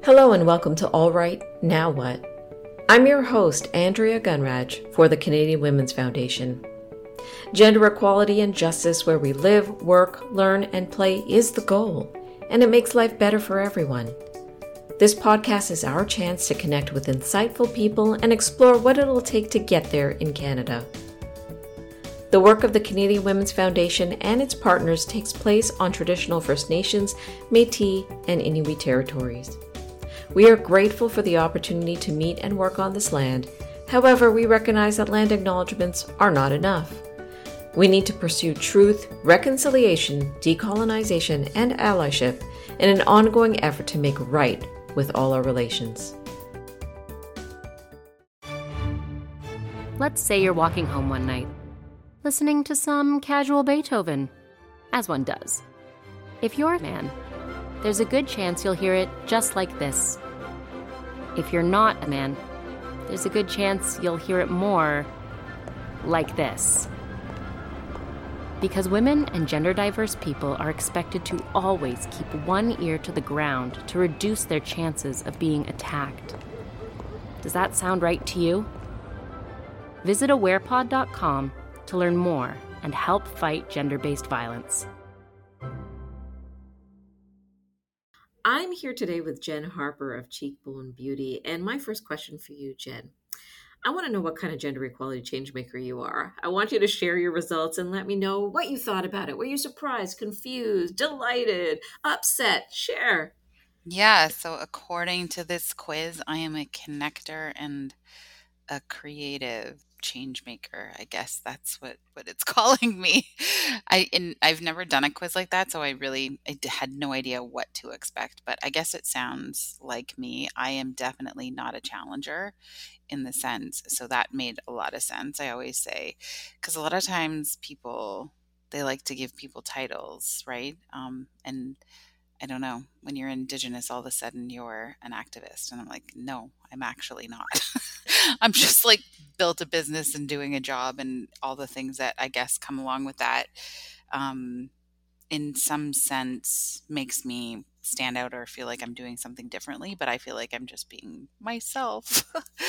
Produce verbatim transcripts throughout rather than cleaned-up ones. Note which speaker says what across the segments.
Speaker 1: Hello and welcome to All Right, Now What? I'm your host, Andrea Gunraj, for the Canadian Women's Foundation. Gender equality and justice where we live, work, learn, and play is the goal, and it makes life better for everyone. This podcast is our chance to connect with insightful people and explore what it'll take to get there in Canada. The work of the Canadian Women's Foundation and its partners takes place on traditional First Nations, Métis, and Inuit territories. We are grateful for the opportunity to meet and work on this land. However, we recognize that land acknowledgements are not enough. We need to pursue truth, reconciliation, decolonization, and allyship in an ongoing effort to make right with all our relations.
Speaker 2: Let's say you're walking home one night, listening to some casual Beethoven, as one does. If you're a man, there's a good chance you'll hear it just like this. If you're not a man, there's a good chance you'll hear it more like this. Because women and gender-diverse people are expected to always keep one ear to the ground to reduce their chances of being attacked. Does that sound right to you? Visit awarepod dot com to learn more and help fight gender-based violence.
Speaker 1: I'm here today with Jen Harper of Cheekbone Beauty, and my first question for you, Jen. I want to know what kind of gender equality changemaker you are. I want you to share your results and let me know what you thought about it. Were you surprised, confused, delighted, upset? Share.
Speaker 3: Yeah, so according to this quiz, I am a connector and a creative change maker. I guess that's what what it's calling me. I and I've never done a quiz like that, so I really I d- had no idea what to expect, but I guess it sounds like me. I am definitely not a challenger in the sense, so that made a lot of sense. I always say, because a lot of times people, they like to give people titles, right? Um, and I don't know, when you're Indigenous, all of a sudden you're an activist. And I'm like, no, I'm actually not. I'm just like built a business and doing a job and all the things that I guess come along with that. Um, in some sense makes me stand out or feel like I'm doing something differently, but I feel like I'm just being myself.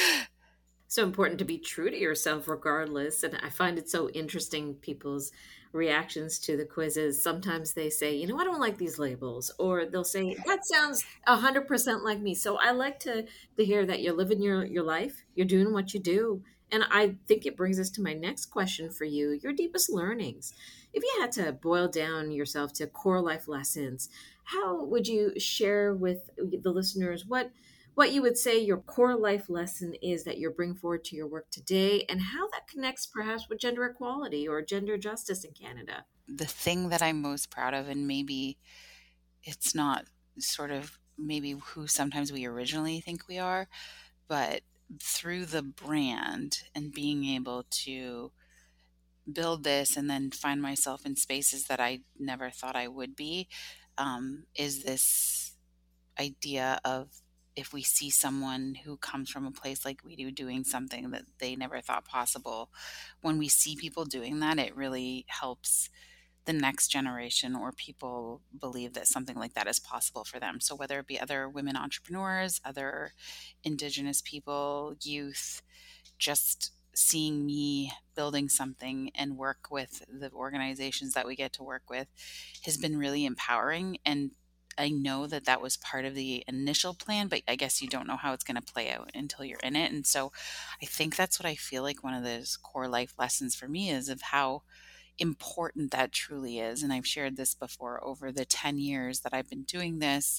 Speaker 1: So important to be true to yourself regardless. And I find it so interesting, people's reactions to the quizzes. Sometimes they say, you know, I don't like these labels, or they'll say, that sounds one hundred percent like me. So I like to, to hear that you're living your, your life, you're doing what you do. And I think it brings us to my next question for you, your deepest learnings. If you had to boil down yourself to core life lessons, how would you share with the listeners what what you would say your core life lesson is that you're bringing forward to your work today, and how that connects perhaps with gender equality or gender justice in Canada?
Speaker 3: The thing that I'm most proud of, and maybe it's not sort of maybe who sometimes we originally think we are, but through the brand and being able to build this and then find myself in spaces that I never thought I would be, um, is this idea of, if we see someone who comes from a place like we do doing something that they never thought possible, when we see people doing that, it really helps the next generation or people believe that something like that is possible for them. So whether it be other women entrepreneurs, other Indigenous people, youth, just seeing me building something and work with the organizations that we get to work with has been really empowering. And I know that that was part of the initial plan, but I guess you don't know how it's going to play out until you're in it. And so I think that's what I feel like one of those core life lessons for me is, of how important that truly is. And I've shared this before, over the ten years that I've been doing this,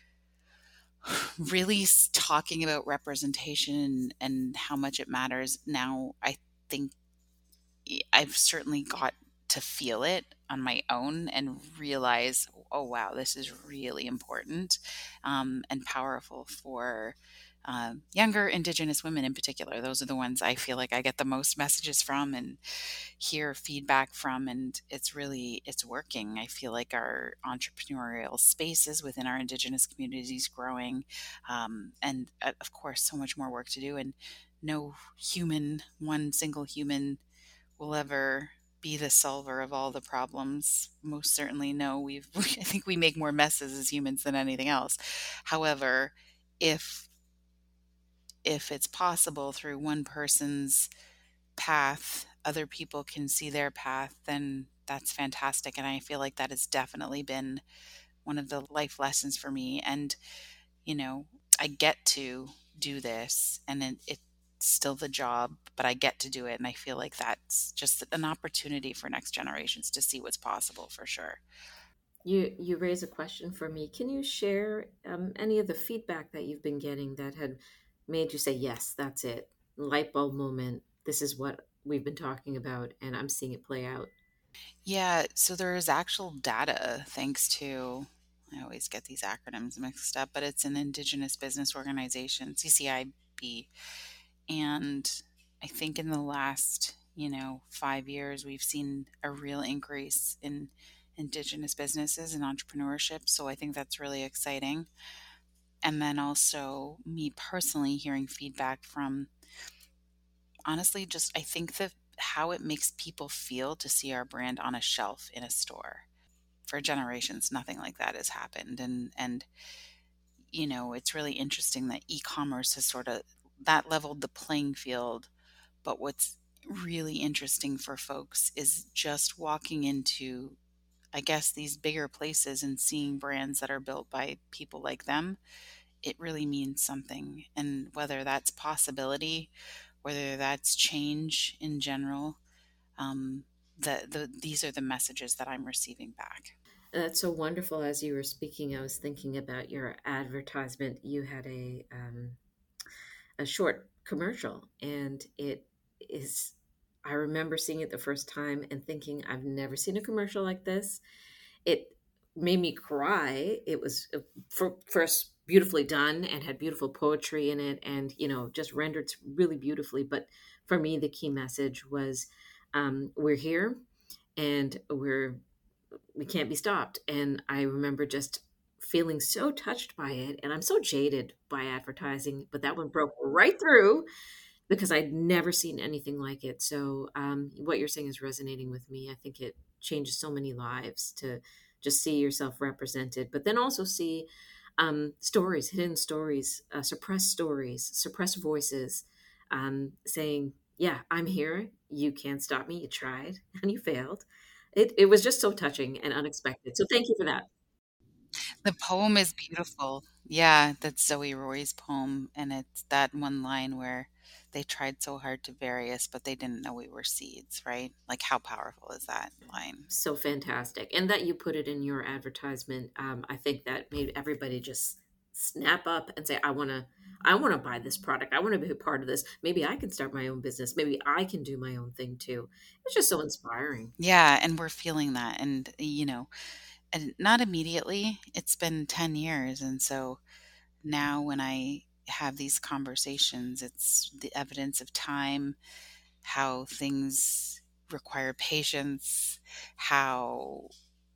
Speaker 3: really s- talking about representation and how much it matters. Now, I think y- I've certainly got to feel it on my own and realize, oh, wow, this is really important, um, and powerful for um, younger Indigenous women in particular. Those are the ones I feel like I get the most messages from and hear feedback from, and it's really, it's working. I feel like our entrepreneurial spaces within our Indigenous communities growing, um, and uh, of course, so much more work to do. And no human, one single human, will ever be the solver of all the problems. Most certainly no. We've, I think we make more messes as humans than anything else. However, if if it's possible through one person's path, other people can see their path, then that's fantastic. And I feel like that has definitely been one of the life lessons for me. And, you know, I get to do this and it, it's still the job, but I get to do it. And I feel like that's just an opportunity for next generations to see what's possible for sure.
Speaker 1: You you raise a question for me. Can you share um, any of the feedback that you've been getting that had made you say, "Yes, that's it"? Light bulb moment. This is what we've been talking about, and I'm seeing it play out.
Speaker 3: Yeah, so there is actual data thanks to, I always get these acronyms mixed up, but it's an Indigenous Business Organization, C C I B. And I think in the last, you know, five years, we've seen a real increase in Indigenous businesses and entrepreneurship. So I think that's really exciting. And then also, me personally hearing feedback from, honestly, just I think that how it makes people feel to see our brand on a shelf in a store. For generations, nothing like that has happened. And, and, you know, it's really interesting that e-commerce has sort of that leveled the playing field. But what's really interesting for folks is just walking into, I guess, these bigger places and seeing brands that are built by people like them. It really means something. And whether that's possibility, whether that's change in general, um, the, the these are the messages that I'm receiving back.
Speaker 1: That's so wonderful. As you were speaking, I was thinking about your advertisement. You had a um, a short commercial, and it is. I remember seeing it the first time and thinking, I've never seen a commercial like this. It made me cry. It was uh, for, first beautifully done and had beautiful poetry in it, and you know, just rendered really beautifully. But for me, the key message was, um, "We're here, and we're we can't be stopped." And I remember just feeling so touched by it. And I'm so jaded by advertising, but that one broke right through because I'd never seen anything like it. So um, what you're saying is resonating with me. I think it changes so many lives to just see yourself represented, but then also see um, stories, hidden stories, uh, suppressed stories, suppressed voices, um, saying, "Yeah, I'm here. You can't stop me. You tried and you failed." It it was just so touching and unexpected. So thank you for that.
Speaker 3: The poem is beautiful. Yeah, that's Zoe Roy's poem. And it's that one line where they tried so hard to bury us, but they didn't know we were seeds, right? Like, how powerful is that line?
Speaker 1: So fantastic. And that you put it in your advertisement, um, I think that made everybody just snap up and say, I want to, I want to buy this product. I want to be a part of this. Maybe I can start my own business. Maybe I can do my own thing too. It's just so inspiring.
Speaker 3: Yeah, and we're feeling that. And, you know, and not immediately. It's been ten years. And so now when I have these conversations, it's the evidence of time, how things require patience, how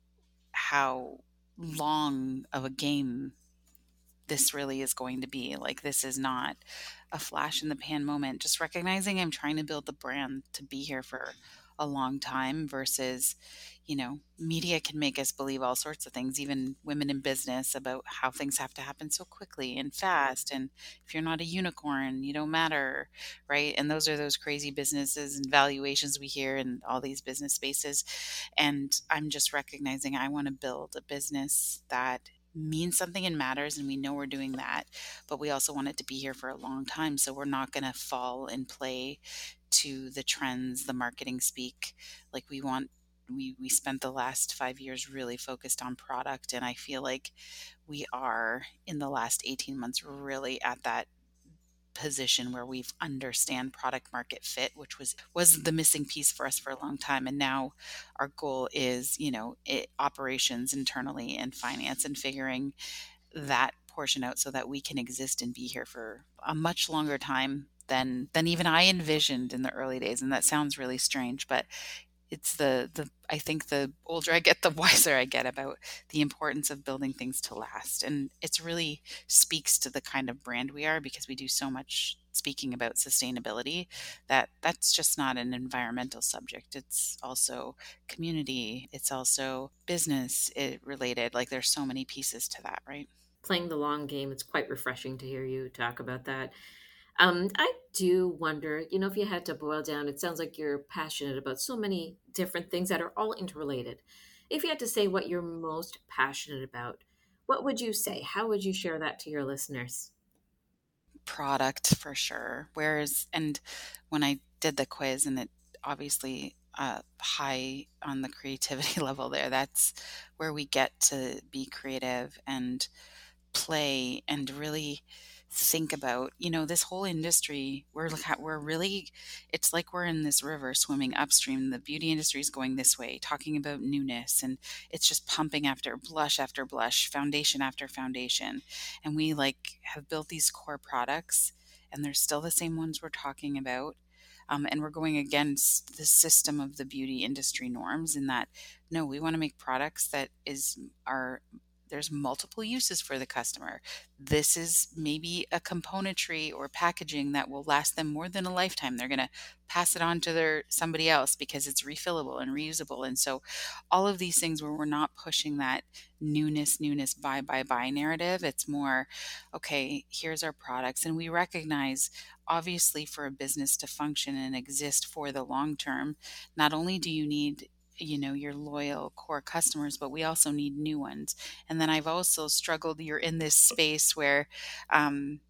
Speaker 3: how long of a game this really is going to be. Like, this is not a flash in the pan moment. Just recognizing I'm trying to build the brand to be here for a long time versus, you know, media can make us believe all sorts of things, even women in business, about how things have to happen so quickly and fast. And if you're not a unicorn, you don't matter, right? And those are those crazy businesses and valuations we hear in all these business spaces. And I'm just recognizing I want to build a business that means something and matters, and we know we're doing that, but we also want it to be here for a long time, so we're not going to fall and play to the trends, the marketing speak. Like, we want we we spent the last five years really focused on product, and I feel like we are in the last eighteen months really at that position where we've understand product market fit, which was was the missing piece for us for a long time. And now our goal is, you know, it, operations internally and finance, and figuring that portion out so that we can exist and be here for a much longer time than than even I envisioned in the early days. And that sounds really strange, but it's the the I think the older I get, the wiser I get about the importance of building things to last. And it's really speaks to the kind of brand we are, because we do so much speaking about sustainability, that that's just not an environmental subject. It's also community, it's also business it related. Like, there's so many pieces to that, right?
Speaker 1: playing the long game. It's quite refreshing to hear you talk about that. Um, I do wonder, you know, if you had to boil down, it sounds like you're passionate about so many different things that are all interrelated. If you had to say what you're most passionate about, what would you say? How would you share that to your listeners?
Speaker 3: Product for sure. Whereas, and when I did the quiz, and it obviously uh, high on the creativity level there, that's where we get to be creative and play and really think about, you know, this whole industry. We're look at, we're really, it's like we're in this river swimming upstream. The beauty industry is going this way, talking about newness, and it's just pumping after blush after blush, foundation after foundation. And we like have built these core products, and they're still the same ones we're talking about. Um, and we're going against the system of the beauty industry norms in that, no, we want to make products that is are there's multiple uses for the customer. This is maybe a componentry or packaging that will last them more than a lifetime. They're going to pass it on to their somebody else because it's refillable and reusable. And so all of these things where we're not pushing that newness, newness, buy, buy, buy narrative. It's more, okay, here's our products. And we recognize, obviously, for a business to function and exist for the long term, not only do you need, you know, your loyal core customers, but we also need new ones. And then I've also struggled, you're in this space where um,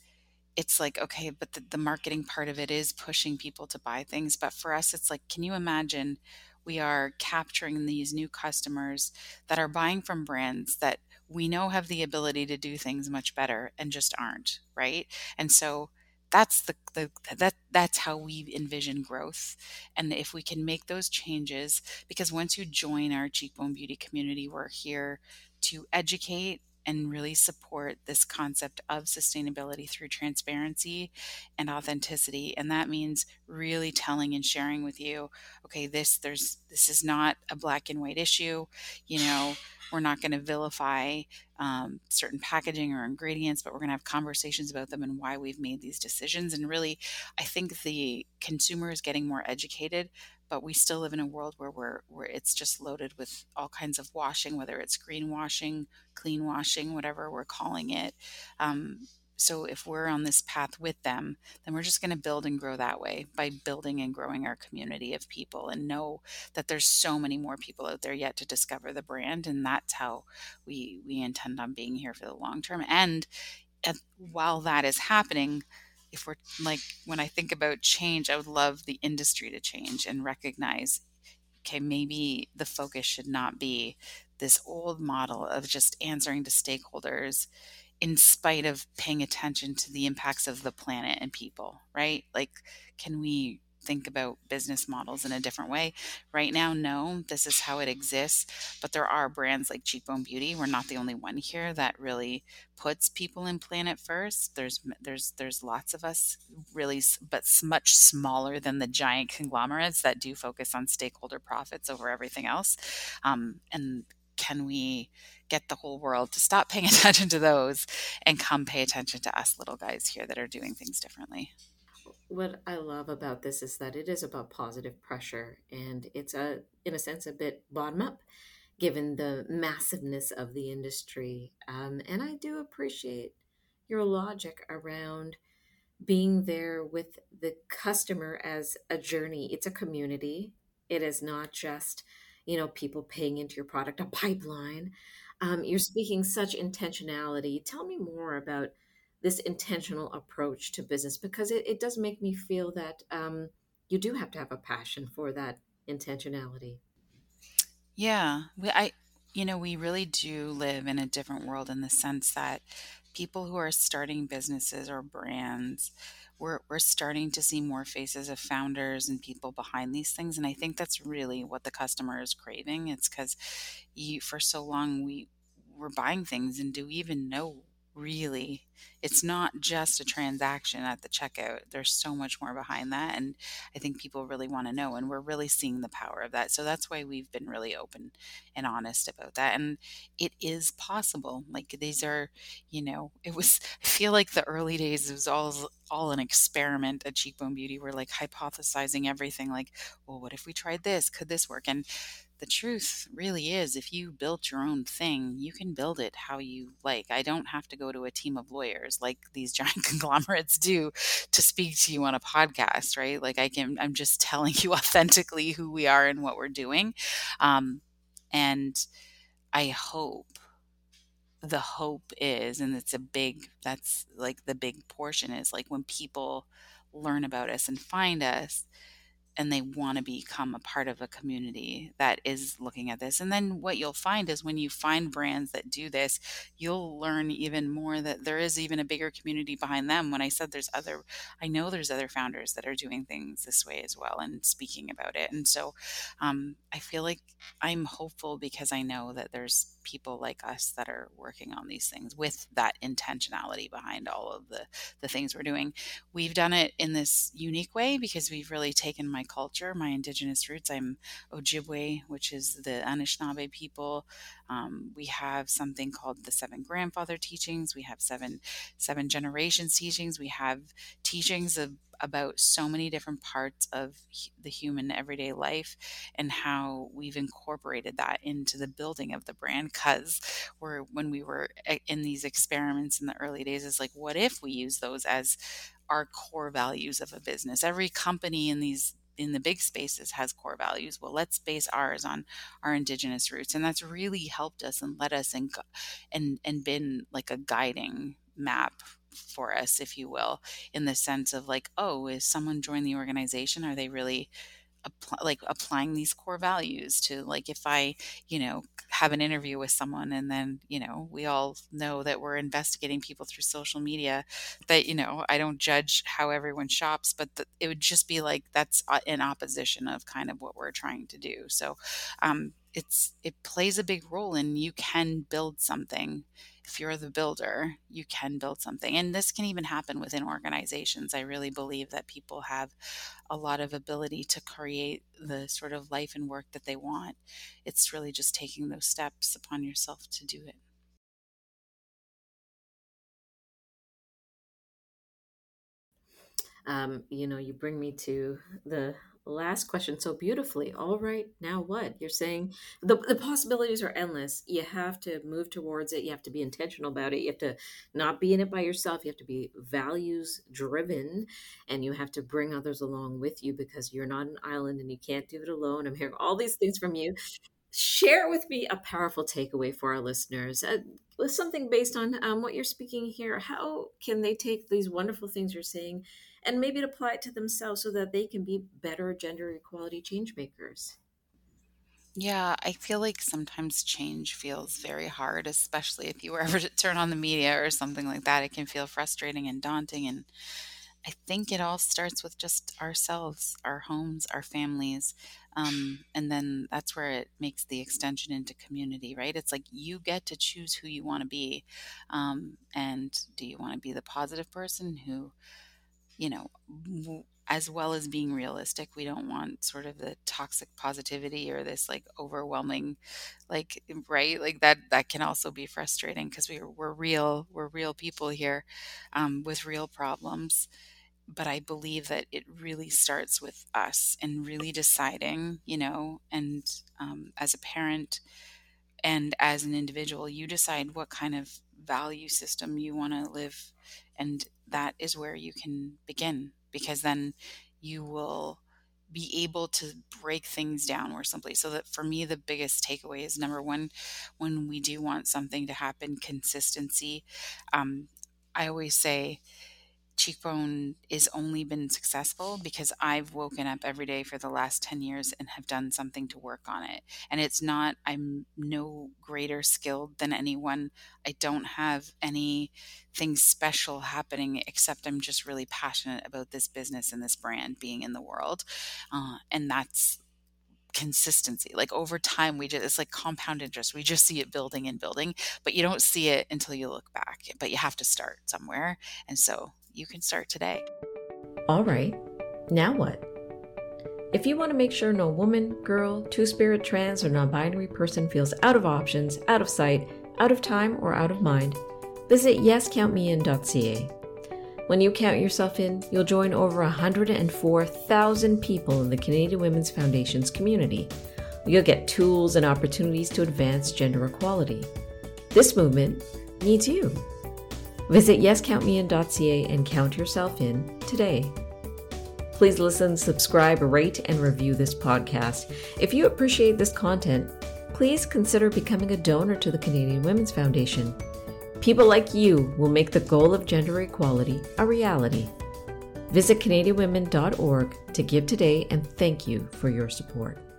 Speaker 3: it's like, okay, but the, the marketing part of it is pushing people to buy things. But for us, it's like, can you imagine we are capturing these new customers that are buying from brands that we know have the ability to do things much better and just aren't, right? And so that's the, the that that's how we envision growth. And if we can make those changes, because once you join our Cheekbone Beauty community, we're here to educate and really support this concept of sustainability through transparency and authenticity. And that means really telling and sharing with you, okay, this there's this is not a black and white issue. You know, we're not going to vilify um, certain packaging or ingredients, but we're going to have conversations about them and why we've made these decisions. And really, I think the consumer is getting more educated, but we still live in a world where we're where it's just loaded with all kinds of washing, whether it's greenwashing, clean washing, whatever we're calling it. Um, so if we're on this path with them, then we're just going to build and grow that way by building and growing our community of people, and know that there's so many more people out there yet to discover the brand. And that's how we we intend on being here for the long term. And and while that is happening, if we're like, when I think about change, I would love the industry to change and recognize, okay, maybe the focus should not be this old model of just answering to stakeholders in spite of paying attention to the impacts of the planet and people, right? Like, can we think about business models in a different way? Right now, no, this is how it exists. But there are brands like Cheekbone Beauty. We're not the only one here that really puts people and planet first. There's there's there's lots of us, really, s- but s- much smaller than the giant conglomerates that do focus on stakeholder profits over everything else. Um, and can we get the whole world to stop paying attention to those and come pay attention to us little guys here that are doing things differently?
Speaker 1: What I love about this is that it is about positive pressure, and it's a, in a sense, a bit bottom up, given the massiveness of the industry. Um, and I do appreciate your logic around being there with the customer as a journey. It's a community. It is not just, you know, people paying into your product, a pipeline. Um, you're speaking such intentionality. Tell me more about this intentional approach to business, because it, it does make me feel that um, you do have to have a passion for that intentionality.
Speaker 3: Yeah, we, I, you know, we really do live in a different world in the sense that people who are starting businesses or brands, we're we're starting to see more faces of founders and people behind these things, and I think that's really what the customer is craving. It's because you, for so long, we were buying things, and do we even know really? It's not just a transaction at the checkout. There's so much more behind that, and I think people really want to know, and we're really seeing the power of that. So that's why we've been really open and honest about that. And it is possible. Like, these are, you know, it was, I feel like the early days, it was all all an experiment at Cheekbone Beauty. We're like hypothesizing everything, like, well, what if we tried this? Could this work? And the truth really is, if you built your own thing, you can build it how you like. I don't have to go to a team of lawyers like these giant conglomerates do to speak to you on a podcast, right? Like I can, I'm just telling you authentically who we are and what we're doing. Um, and I hope, the hope is, and it's a big, that's like the big portion is like when people learn about us and find us, and they want to become a part of a community that is looking at this. And then what you'll find is when you find brands that do this, you'll learn even more that there is even a bigger community behind them. When I said there's other, I know there's other founders that are doing things this way as well and speaking about it. And so um, I feel like I'm hopeful because I know that there's people like us that are working on these things with that intentionality behind all of the, the things we're doing. We've done it in this unique way because we've really taken my culture, my Indigenous roots. I'm Ojibwe, which is the Anishinaabe people. Um, we have something called the seven grandfather teachings. We have seven, seven generations teachings. We have teachings of about so many different parts of the human everyday life and how we've incorporated that into the building of the brand. Because we're, when we were in these experiments in the early days, is like, what if we use those as our core values of a business? Every company in these in the big spaces has core values. Well, let's base ours on our Indigenous roots. And that's really helped us and led us and and and been like a guiding map for us, if you will, in the sense of like, oh, is someone joined the organization? Are they really apply, like applying these core values to, like, if I, you know, have an interview with someone and then, you know, we all know that we're investigating people through social media, that, you know, I don't judge how everyone shops, but the, it would just be like, that's in opposition of kind of what we're trying to do. So um, it's, it plays a big role, and you can build something. If you're the builder, you can build something. And this can even happen within organizations. I really believe that people have a lot of ability to create the sort of life and work that they want. It's really just taking those steps upon yourself to do it.
Speaker 1: Um, you know, you bring me to the last question so beautifully. All right, now what? You're saying the, the possibilities are endless. You have to move towards it. You have to be intentional about it. You have to not be in it by yourself. You have to be values driven, and you have to bring others along with you, because you're not an island and you can't do it alone. I'm hearing all these things from you. Share with me a powerful takeaway for our listeners, uh, with something based on um, what you're speaking here. How can they take these wonderful things you're saying and maybe apply it to themselves so that they can be better gender equality change makers?
Speaker 3: Yeah, I feel like sometimes change feels very hard, especially if you were ever to turn on the media or something like that. It can feel frustrating and daunting. And I think it all starts with just ourselves, our homes, our families. Um, and then that's where it makes the extension into community, right? It's like you get to choose who you want to be. Um, and do you want to be the positive person who, you know, w- as well as being realistic, we don't want sort of the toxic positivity or this like overwhelming, like, right? Like that, that can also be frustrating because we, we're real, we're real people here um, with real problems. But I believe that it really starts with us and really deciding, you know, and um, as a parent and as an individual, you decide what kind of value system you want to live. And that is where you can begin, because then you will be able to break things down more simply. So that for me, the biggest takeaway is number one, when we do want something to happen, consistency. Um, I always say, Cheekbone is only been successful because I've woken up every day for the last ten years and have done something to work on it. And it's not, I'm no greater skilled than anyone. I don't have anything special happening, except I'm just really passionate about this business and this brand being in the world. Uh, and that's consistency. Like over time, we just, it's like compound interest. We just see it building and building, but you don't see it until you look back. But you have to start somewhere. And so you can start today.
Speaker 1: All right, now what? If you want to make sure no woman, girl, two-spirit, trans, or non-binary person feels out of options, out of sight, out of time, or out of mind, visit yes count me in dot c a. When you count yourself in, you'll join over one hundred four thousand people in the Canadian Women's Foundation's community. You'll get tools and opportunities to advance gender equality. This movement needs you. Visit yes count me in dot c a and count yourself in today. Please listen, subscribe, rate, and review this podcast. If you appreciate this content, please consider becoming a donor to the Canadian Women's Foundation. People like you will make the goal of gender equality a reality. Visit canadian women dot org to give today, and thank you for your support.